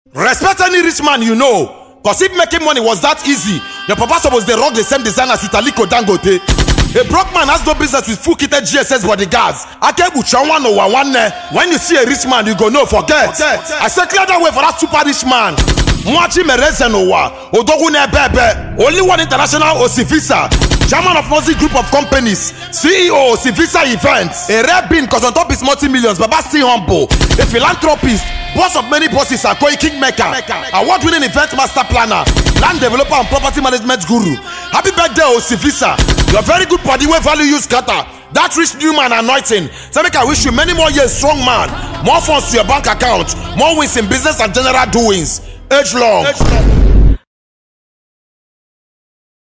Respect any rich man you know, cause if making money was that easy, your papa suppose they rock the same design as Aliko Dangote. A broke man has no business with full kitted GSS bodyguards. When you see a rich man, you go no forget. I say clear that way for that super rich man. Mwachi Merezenowa, Odogune Bebe, only one international Osifisa, chairman of Mozi Group of Companies, CEO Osifisa Events, a rare bean cause on top is multi-millions, but still humble, a philanthropist, boss of many bosses, a koi kingmaker, award-winning event master planner, land developer and property management guru. Happy birthday Osifisa, you're very good body wey value use scatter. That rich new man anointing. So make I wish you many more years strong man, more funds to your bank account, more wins in business and general doings. Age long.